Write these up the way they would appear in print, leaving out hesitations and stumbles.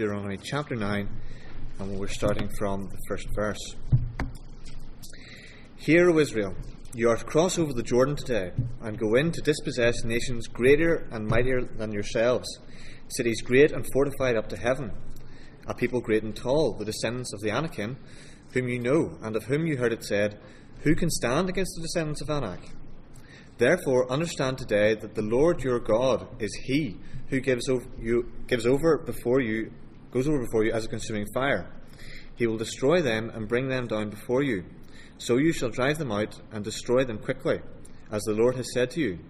Deuteronomy chapter 9, and we're starting from the first verse. Hear, O Israel, you are to cross over the Jordan today, and go in to dispossess nations greater and mightier than yourselves, cities great and fortified up to heaven, a people great and tall, the descendants of the Anakim, whom you know, and of whom you heard it said, who can stand against the descendants of Anak? Therefore understand today that the Lord your God is He who goes over before you as a consuming fire. He will destroy them and bring them down before you. So you shall drive them out and destroy them quickly, as the Lord has said to you.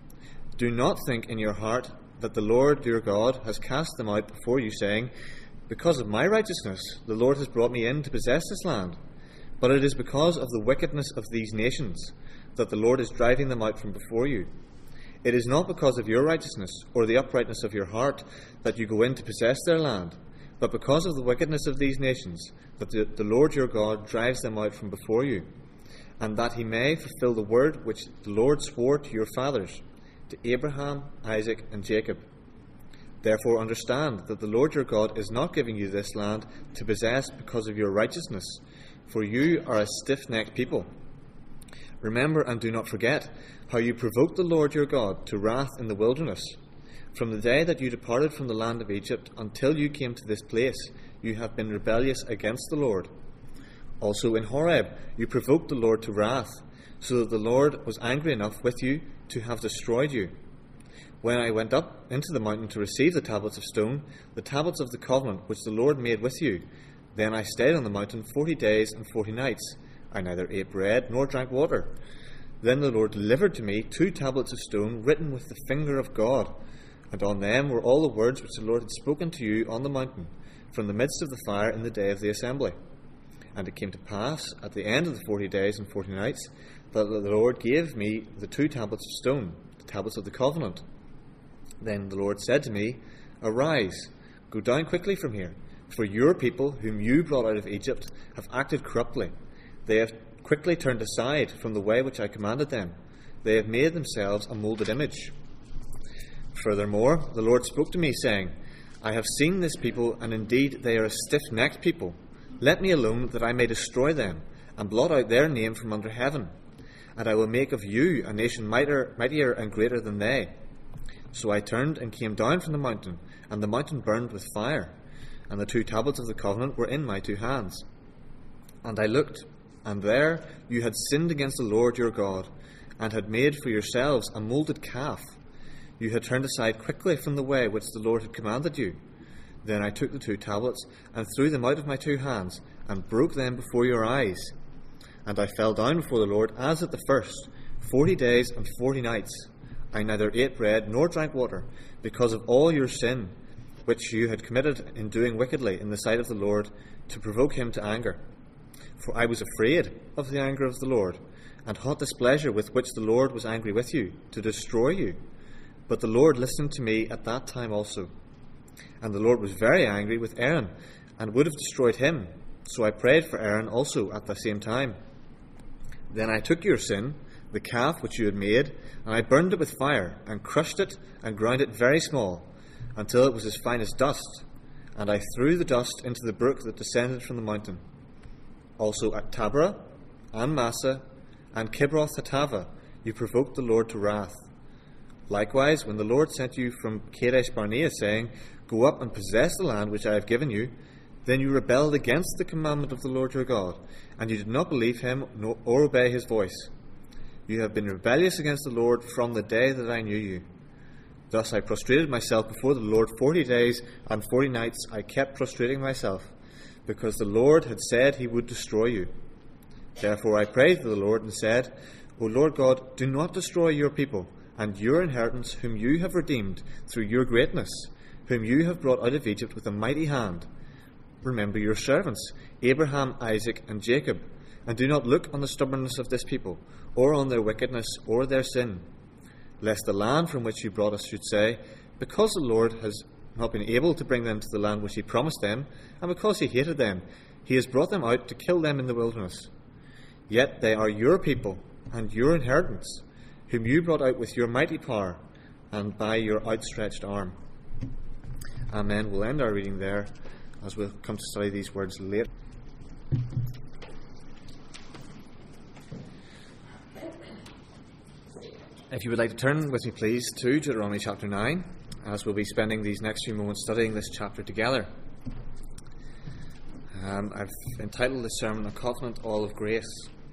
Do not think in your heart that the Lord your God has cast them out before you, saying, because of my righteousness the Lord has brought me in to possess this land. But it is because of the wickedness of these nations that the Lord is driving them out from before you. It is not because of your righteousness or the uprightness of your heart that you go in to possess their land, but because of the wickedness of these nations that the Lord your God drives them out from before you, and that he may fulfill the word which the Lord swore to your fathers, to Abraham, Isaac, and Jacob. Therefore understand that the Lord your God is not giving you this land to possess because of your righteousness, for you are a stiff-necked people. Remember and do not forget how you provoked the Lord your God to wrath in the wilderness. From the day that you departed from the land of Egypt until you came to this place, you have been rebellious against the Lord. Also in Horeb you provoked the Lord to wrath, so that the Lord was angry enough with you to have destroyed you. When I went up into the mountain to receive the tablets of stone, the tablets of the covenant which the Lord made with you, then I stayed on the mountain 40 days and 40 nights. I neither ate bread nor drank water. Then the Lord delivered to me 2 tablets of stone written with the finger of God, and on them were all the words which the Lord had spoken to you on the mountain, from the midst of the fire in the day of the assembly. And it came to pass, at the end of the 40 days and 40 nights, that the Lord gave me the 2 tablets of stone, the tablets of the covenant. Then the Lord said to me, Arise, go down quickly from here, for your people, whom you brought out of Egypt, have acted corruptly. They have quickly turned aside from the way which I commanded them. They have made themselves a moulded image. Furthermore, the Lord spoke to me, saying, I have seen this people, and indeed they are a stiff-necked people. Let me alone, that I may destroy them, and blot out their name from under heaven. And I will make of you a nation mightier and greater than they. So I turned and came down from the mountain, and the mountain burned with fire, and the 2 tablets of the covenant were in my 2 hands. And I looked, and there you had sinned against the Lord your God, and had made for yourselves a moulded calf. You had turned aside quickly from the way which the Lord had commanded you. Then I took the 2 tablets, and threw them out of my 2 hands, and broke them before your eyes. And I fell down before the Lord as at the first, 40 days and 40 nights. I neither ate bread nor drank water, because of all your sin, which you had committed in doing wickedly in the sight of the Lord, to provoke him to anger. For I was afraid of the anger of the Lord, and hot displeasure with which the Lord was angry with you, to destroy you. But the Lord listened to me at that time also. And the Lord was very angry with Aaron, and would have destroyed him. So I prayed for Aaron also at the same time. Then I took your sin, the calf which you had made, and I burned it with fire, and crushed it, and ground it very small, until it was as fine as dust. And I threw the dust into the brook that descended from the mountain. Also at Taberah, and Massah, and Kibroth-Hattaavah, you provoked the Lord to wrath. Likewise, when the Lord sent you from Kadesh Barnea, saying, Go up and possess the land which I have given you, then you rebelled against the commandment of the Lord your God, and you did not believe him or obey his voice. You have been rebellious against the Lord from the day that I knew you. Thus I prostrated myself before the Lord 40 days and 40 nights. I kept prostrating myself, because the Lord had said he would destroy you. Therefore I prayed to the Lord and said, O Lord God, do not destroy your people and your inheritance, whom you have redeemed through your greatness, whom you have brought out of Egypt with a mighty hand. Remember your servants, Abraham, Isaac, and Jacob, and do not look on the stubbornness of this people, or on their wickedness or their sin, lest the land from which you brought us should say, Because the Lord has not been able to bring them to the land which he promised them, and because he hated them, he has brought them out to kill them in the wilderness. Yet they are your people and your inheritance, whom you brought out with your mighty power and by your outstretched arm. Amen. We'll end our reading there as we'll come to study these words later. If you would like to turn with me, please, to Deuteronomy chapter 9, as we'll be spending these next few moments studying this chapter together. I've entitled this sermon, A Covenant All of Grace.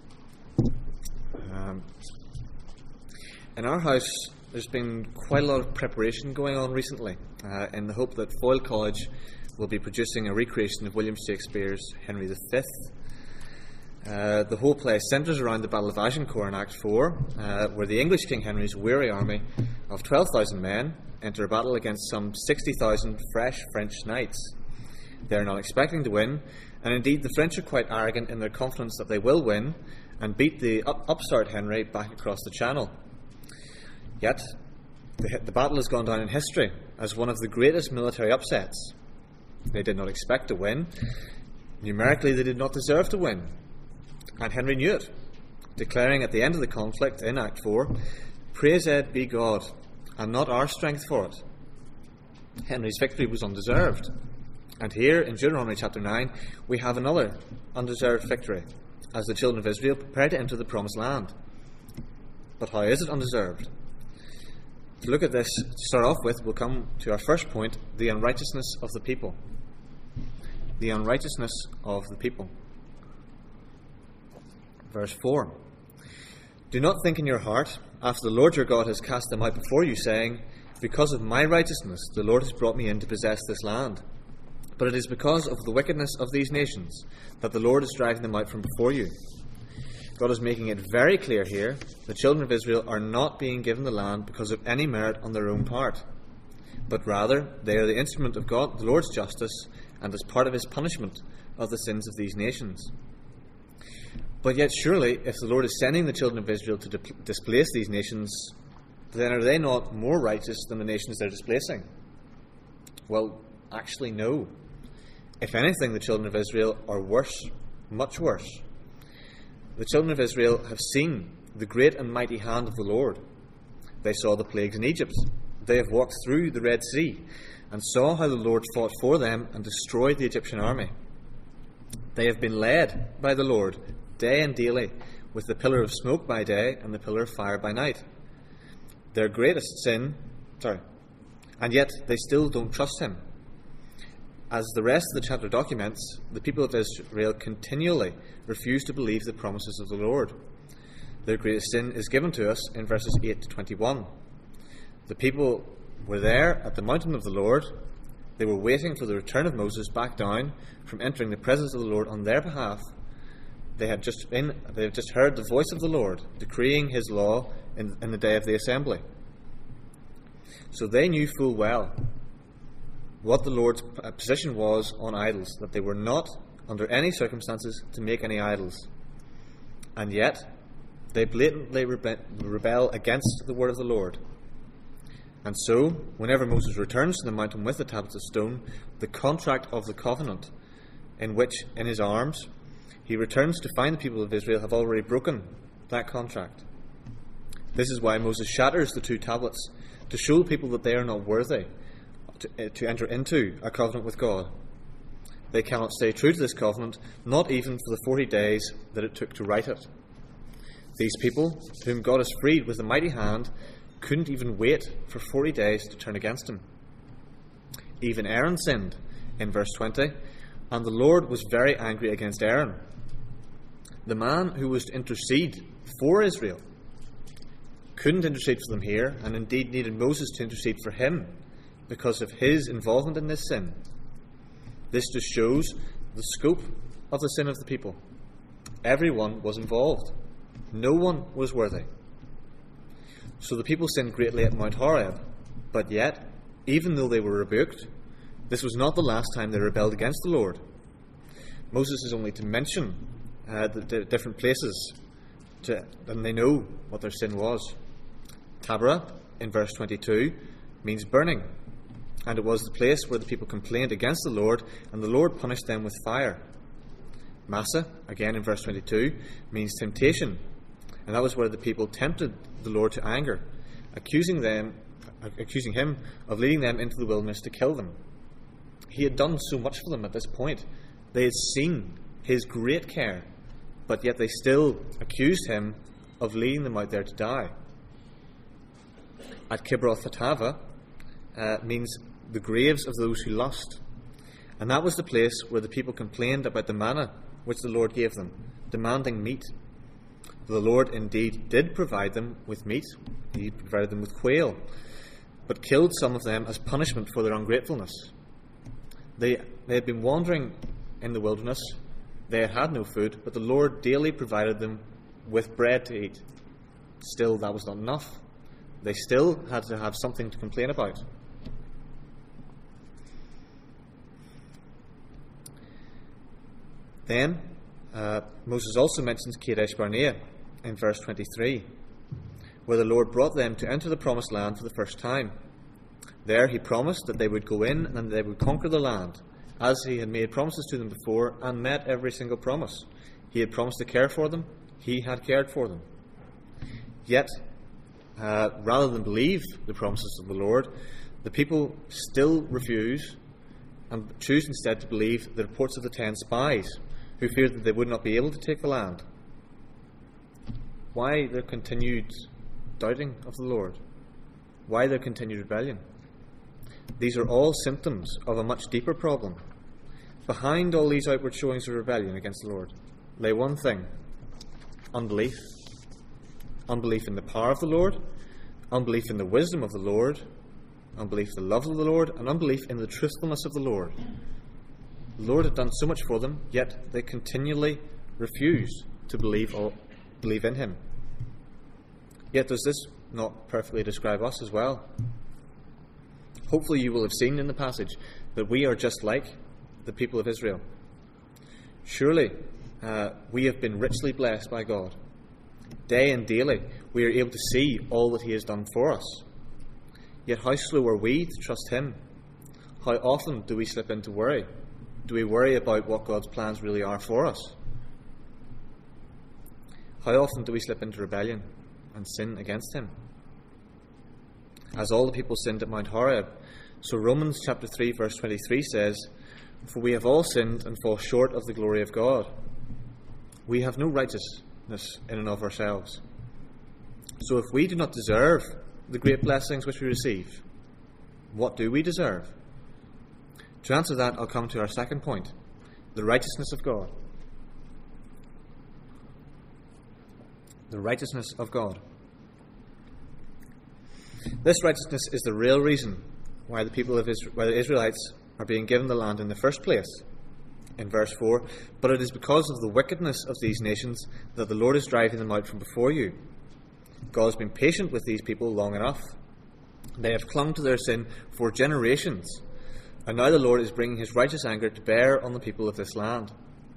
In our house, there's been quite a lot of preparation going on recently, in the hope that Foyle College will be producing a recreation of William Shakespeare's Henry V. The whole play centres around the Battle of Agincourt in Act 4, where the English King Henry's weary army of 12,000 men enter a battle against some 60,000 fresh French knights. They are not expecting to win, and indeed the French are quite arrogant in their confidence that they will win and beat the upstart Henry back across the Channel. Yet, the battle has gone down in history as one of the greatest military upsets. They did not expect to win. Numerically, they did not deserve to win. And Henry knew it, declaring at the end of the conflict in Act 4, "Praised be God, and not our strength for it." Henry's victory was undeserved. And here in Deuteronomy chapter 9, we have another undeserved victory, as the children of Israel prepare to enter the promised land. But how is it undeserved? To look at this, to start off with, we'll come to our first point, the unrighteousness of the people. The unrighteousness of the people. Verse 4. "Do not think in your heart, after the Lord your God has cast them out before you, saying, because of my righteousness the Lord has brought me in to possess this land. But it is because of the wickedness of these nations that the Lord is driving them out from before you." God is making it very clear here, the children of Israel are not being given the land because of any merit on their own part, but rather they are the instrument of God, the Lord's justice, and as part of his punishment of the sins of these nations. But yet surely, if the Lord is sending the children of Israel to displace these nations, then are they not more righteous than the nations they're displacing? Well, actually no. If anything, the children of Israel are worse, much worse. The children of Israel have seen the great and mighty hand of the Lord. They saw the plagues in Egypt. They have walked through the Red Sea and saw how the Lord fought for them and destroyed the Egyptian army. They have been led by the Lord day and daily with the pillar of smoke by day and the pillar of fire by night. Their greatest sin, and yet they still don't trust him. As the rest of the chapter documents, the people of Israel continually refuse to believe the promises of the Lord. Their greatest sin is given to us in verses 8 to 21. The people were there at the mountain of the Lord. They were waiting for the return of Moses back down from entering the presence of the Lord on their behalf. They had just heard the voice of the Lord decreeing his law in the day of the assembly. So they knew full well what the Lord's position was on idols, that they were not, under any circumstances, to make any idols. And yet, they blatantly rebel against the word of the Lord. And so, whenever Moses returns to the mountain with the tablets of stone, the contract of the covenant, in which, in his arms, he returns to find the people of Israel have already broken that contract. This is why Moses shatters the two tablets, to show the people that they are not worthy to enter into a covenant with God. They cannot stay true to this covenant, not even for the 40 days that it took to write it. These people, whom God has freed with a mighty hand, couldn't even wait for 40 days to turn against him. Even Aaron sinned, in verse 20, and the Lord was very angry against Aaron. The man who was to intercede for Israel couldn't intercede for them here, and indeed needed Moses to intercede for him because of his involvement in this sin. This just shows the scope of the sin of the people. Everyone was involved. No one was worthy. So the people sinned greatly at Mount Horeb, but yet, even though they were rebuked, this was not the last time they rebelled against the Lord. Moses is only to mention the different places, and they know what their sin was. Taberah, in verse 22, means burning, and it was the place where the people complained against the Lord, and the Lord punished them with fire. Massah, again in verse 22, means temptation, and that was where the people tempted the Lord to anger, accusing him of leading them into the wilderness to kill them. He had done so much for them at this point. They had seen his great care, but yet they still accused him of leading them out there to die. At Kibroth Hattaavah means the graves of those who lost. And that was the place where the people complained about the manna which the Lord gave them, demanding meat. The Lord indeed did provide them with meat. He provided them with quail, but killed some of them as punishment for their ungratefulness. They had been wandering in the wilderness. They had had no food, but the Lord daily provided them with bread to eat. Still, that was not enough. They still had to have something to complain about. Then, Moses also mentions Kadesh Barnea in verse 23, where the Lord brought them to enter the promised land for the first time. There he promised that they would go in and they would conquer the land, as he had made promises to them before and met every single promise. He had promised to care for them. He had cared for them. Yet, rather than believe the promises of the Lord, the people still refuse and choose instead to believe the reports of the 10 spies who feared that they would not be able to take the land. Why their continued doubting of the Lord? Why their continued rebellion? These are all symptoms of a much deeper problem. Behind all these outward showings of rebellion against the Lord lay one thing: unbelief. Unbelief in the power of the Lord, unbelief in the wisdom of the Lord, unbelief in the love of the Lord, and unbelief in the truthfulness of the Lord. The Lord had done so much for them, yet they continually refuse to believe in him. Yet does this not perfectly describe us as well? Hopefully you will have seen in the passage that we are just like the people of Israel. Surely we have been richly blessed by God. Day and daily we are able to see all that he has done for us. Yet how slow are we to trust him? How often do we slip into worry? Do we worry about what God's plans really are for us? How often do we slip into rebellion and sin against him? As all the people sinned at Mount Horeb, so Romans chapter 3 verse 23 says, "For we have all sinned and fall short of the glory of God." We have no righteousness in and of ourselves. So if we do not deserve the great blessings which we receive, what do we deserve? To answer that, I'll come to our second point: the righteousness of God. The righteousness of God. This righteousness is the real reason why the Israelites are being given the land in the first place. In verse 4, "But it is because of the wickedness of these nations that the Lord is driving them out from before you." God has been patient with these people long enough. They have clung to their sin for generations, and now the Lord is bringing his righteous anger to bear on the people of this land.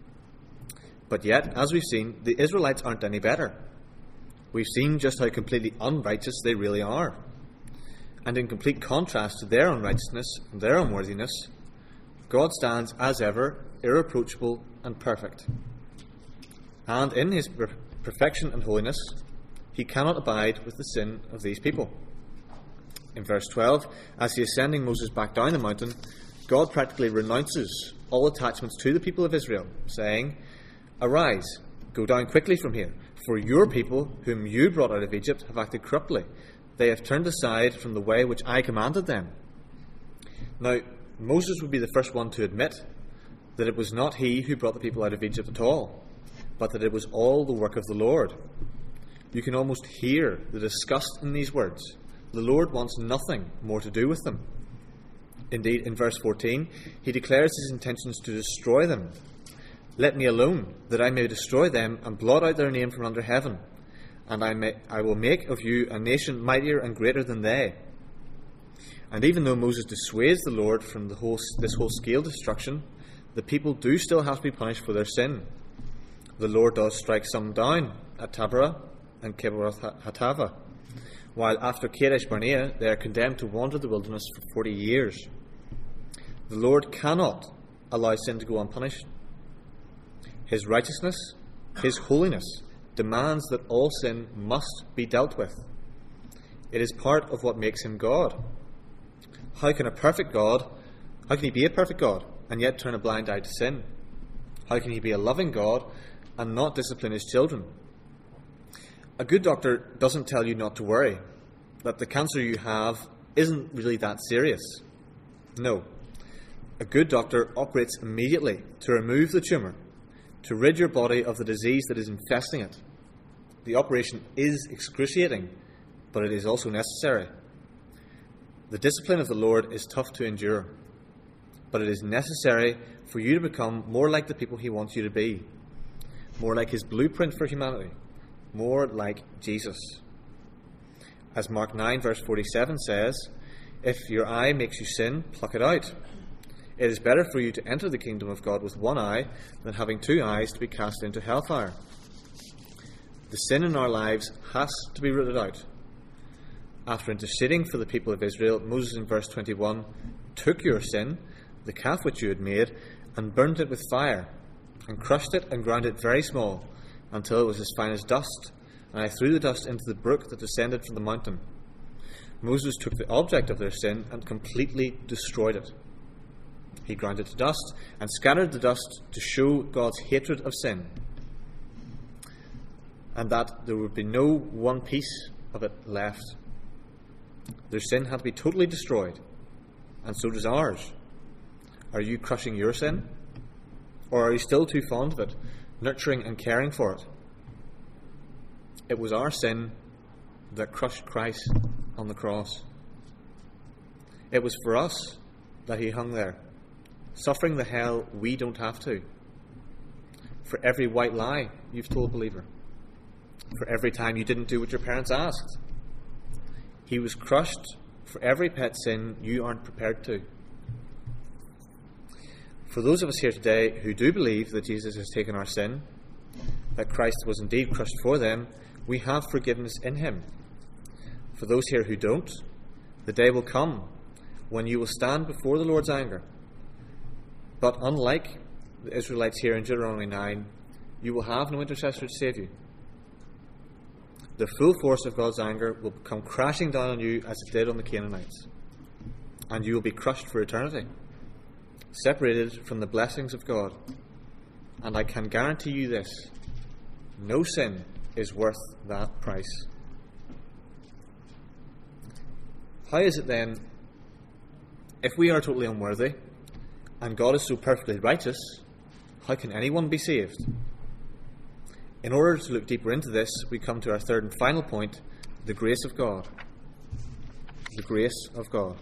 But yet, as we've seen, the Israelites aren't any better. We've seen just how completely unrighteous they really are. And in complete contrast to their unrighteousness and their unworthiness, God stands as ever, irreproachable and perfect. And in his perfection and holiness, he cannot abide with the sin of these people. In verse 12, as he is sending Moses back down the mountain, God practically renounces all attachments to the people of Israel, saying, "Arise, go down quickly from here, for your people, whom you brought out of Egypt, have acted corruptly. They have turned aside from the way which I commanded them." Now, Moses would be the first one to admit that it was not he who brought the people out of Egypt at all, but that it was all the work of the Lord. You can almost hear the disgust in these words. The Lord wants nothing more to do with them. Indeed, in verse 14, he declares his intentions to destroy them. "Let me alone, that I may destroy them and blot out their name from under heaven. And I will make of you a nation mightier and greater than they." And even though Moses dissuades the Lord from this whole scale destruction, the people do still have to be punished for their sin. The Lord does strike some down at Taberah and Kibroth Hattaavah, while after Kadesh Barnea they are condemned to wander the wilderness for 40 years. The Lord cannot allow sin to go unpunished. His righteousness, his holiness, demands that all sin must be dealt with. It is part of what makes him God. How can a perfect God How can he be a perfect God and yet turn a blind eye to sin? How can he be a loving God and not discipline his children? A good doctor doesn't tell you not to worry, that the cancer you have isn't really that serious. No. A good doctor operates immediately to remove the tumour, to rid your body of the disease that is infesting it. The operation is excruciating, but it is also necessary. The discipline of the Lord is tough to endure, but it is necessary for you to become more like the people he wants you to be, more like his blueprint for humanity, more like Jesus. As Mark 9 verse 47 says, "If your eye makes you sin, pluck it out. It is better for you to enter the kingdom of God with one eye than having two eyes to be cast into hellfire." The sin in our lives has to be rooted out. After interceding for the people of Israel, Moses in verse 21 took your sin, the calf which you had made, and burnt it with fire, and crushed it and ground it very small, until it was as fine as dust, and I threw the dust into the brook that descended from the mountain. Moses took the object of their sin and completely destroyed it. He ground it to dust and scattered the dust to show God's hatred of sin, and that there would be no one piece of it left. Their sin had to be totally destroyed, and so does ours. Are you crushing your sin? Or are you still too fond of it, nurturing and caring for it? It was our sin that crushed Christ on the cross. It was for us that he hung there, suffering the hell we don't have to. For every white lie you've told, believer. For every time you didn't do what your parents asked. He was crushed for every pet sin you aren't prepared to. For those of us here today who do believe that Jesus has taken our sin, that Christ was indeed crushed for them, we have forgiveness in him. For those here who don't, the day will come when you will stand before the Lord's anger. But unlike the Israelites here in Deuteronomy 9, you will have no intercessor to save you. The full force of God's anger will come crashing down on you as it did on the Canaanites, and you will be crushed for eternity, separated from the blessings of God. And I can guarantee you this: no sin is worth that price. How is it then, if we are totally unworthy, and God is so perfectly righteous, how can anyone be saved? In order to look deeper into this, we come to our third and final point: the grace of God. The grace of God.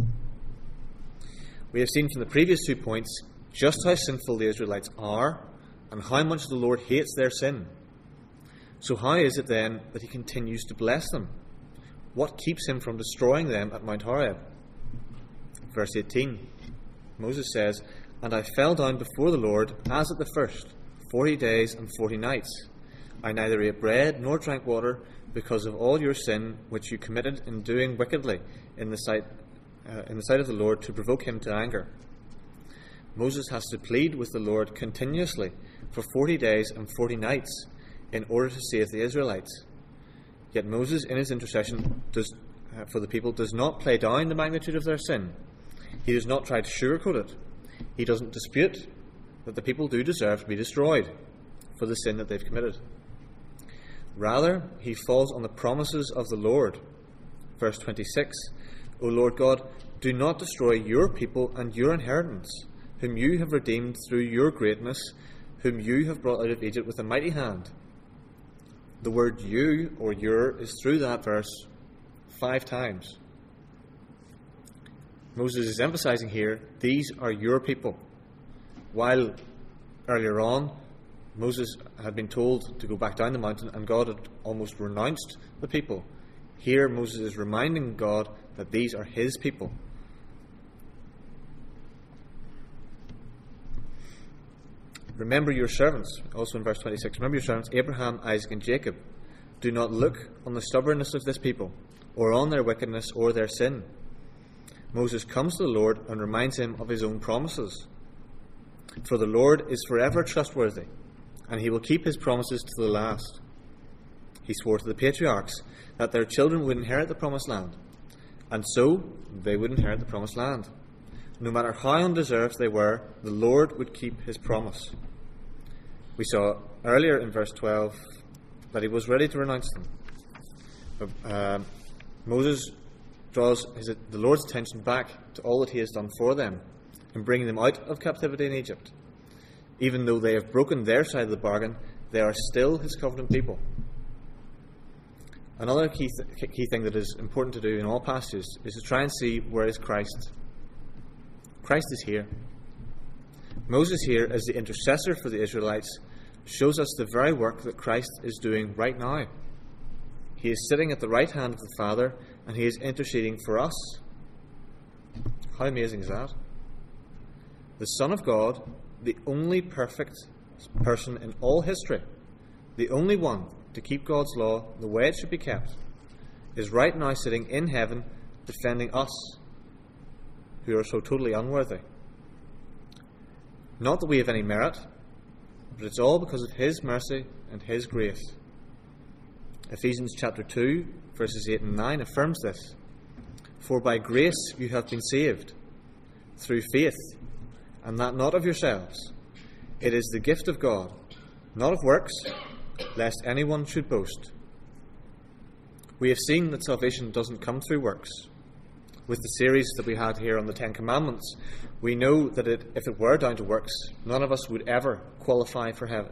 We have seen from the previous 2 points just how sinful the Israelites are and how much the Lord hates their sin. So how is it then that he continues to bless them? What keeps him from destroying them at Mount Horeb? Verse 18, Moses says, "And I fell down before the Lord as at the first, 40 days and 40 nights. I neither ate bread nor drank water because of all your sin which you committed in doing wickedly in the sight of the Lord to provoke him to anger." Moses has to plead with the Lord continuously for 40 days and 40 nights in order to save the Israelites. Yet Moses, in his intercession for the people, does not play down the magnitude of their sin. He does not try to sugarcoat it. He doesn't dispute that the people do deserve to be destroyed for the sin that they've committed. Rather, he falls on the promises of the Lord. Verse 26, "O Lord God, do not destroy your people and your inheritance, whom you have redeemed through your greatness, whom you have brought out of Egypt with a mighty hand." The word "you" or "your" is through that verse 5 times. Moses is emphasizing here, these are your people. While earlier on, Moses had been told to go back down the mountain and God had almost renounced the people. Here Moses is reminding God that these are his people. "Remember your servants," also in verse 26, "remember your servants Abraham, Isaac and Jacob. Do not look on the stubbornness of this people, or on their wickedness or their sin." Moses comes to the Lord and reminds him of his own promises. For the Lord is forever trustworthy, and he will keep his promises to the last. He swore to the patriarchs that their children would inherit the promised land, and so they would inherit the promised land. no matter how undeserved they were, the Lord would keep his promise. We saw earlier in verse 12 that he was ready to renounce them. But Moses draws the Lord's attention back to all that he has done for them in bringing them out of captivity in Egypt. Even though they have broken their side of the bargain, they are still his covenant people. Another key thing that is important to do in all passages is to try and see, where is Christ? Christ is here. Moses here, as the intercessor for the Israelites, shows us the very work that Christ is doing right now. He is sitting at the right hand of the Father, and he is interceding for us. How amazing is that? The Son of God, the only perfect person in all history, the only one to keep God's law the way it should be kept, is right now sitting in heaven defending us, who are so totally unworthy. Not that we have any merit, but it's all because of his mercy and his grace. Ephesians chapter 2, verses 8 and 9 affirms this. For by grace you have been saved, through faith, and that not of yourselves. It is the gift of God, not of works, lest anyone should boast. We have seen that salvation doesn't come through works. With the series that we had here on the Ten Commandments, we know that if it were down to works, none of us would ever qualify for heaven.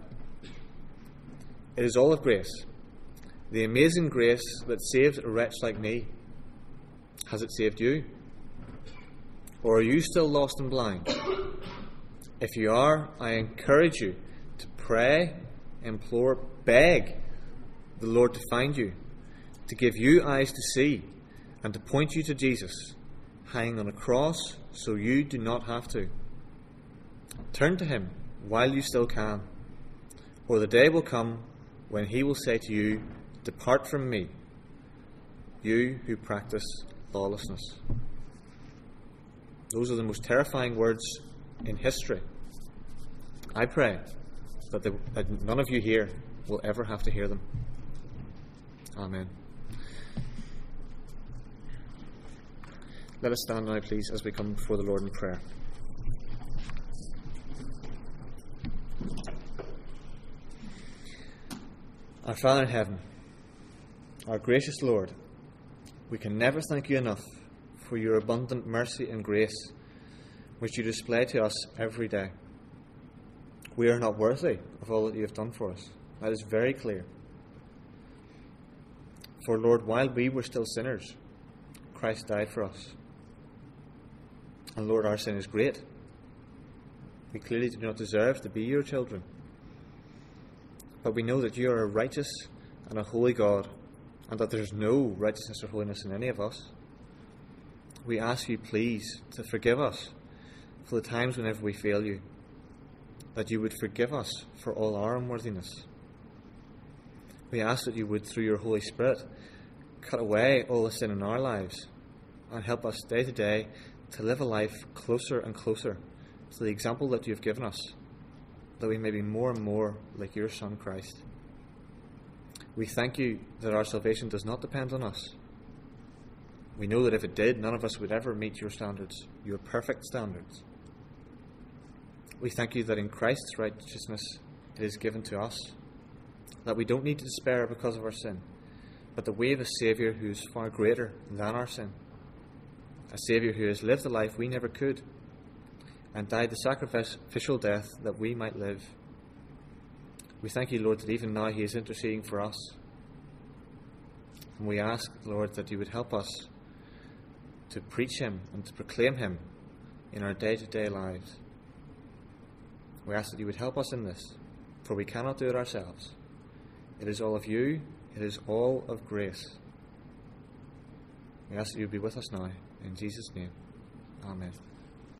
It is all of grace. The amazing grace that saved a wretch like me. Has it saved you? Or are you still lost and blind? If you are, I encourage you to pray, implore, beg the Lord to find you, to give you eyes to see, and to point you to Jesus, hanging on a cross so you do not have to. Turn to him while you still can, or the day will come when he will say to you, depart from me, you who practice lawlessness. Those are the most terrifying words in history. I pray that none of you here will ever have to hear them. Amen. Let us stand now, please, as we come before the Lord in prayer. Our Father in heaven, our gracious Lord, we can never thank you enough for your abundant mercy and grace which you display to us every day. We are not worthy of all that you have done for us. That is very clear. For, Lord, while we were still sinners, Christ died for us. And, Lord, our sin is great. We clearly do not deserve to be your children. But we know that you are a righteous and a holy God, and that there is no righteousness or holiness in any of us. We ask you, please, to forgive us for the times whenever we fail you, that you would forgive us for all our unworthiness. We ask that you would, through your Holy Spirit, cut away all the sin in our lives and help us day to day to live a life closer and closer to the example that you have given us, that we may be more and more like your Son, Christ. We thank you that our salvation does not depend on us. We know that if it did, none of us would ever meet your standards, your perfect standards. We thank you that in Christ's righteousness it is given to us, that we don't need to despair because of our sin, but that we have a Saviour who is far greater than our sin, a Saviour who has lived the life we never could, and died the sacrificial death that we might live. We thank you, Lord, that even now he is interceding for us. And we ask, Lord, that you would help us to preach him and to proclaim him in our day-to-day lives. We ask that you would help us in this, for we cannot do it ourselves. It is all of you. It is all of grace. We ask that you would be with us now. In Jesus' name, amen.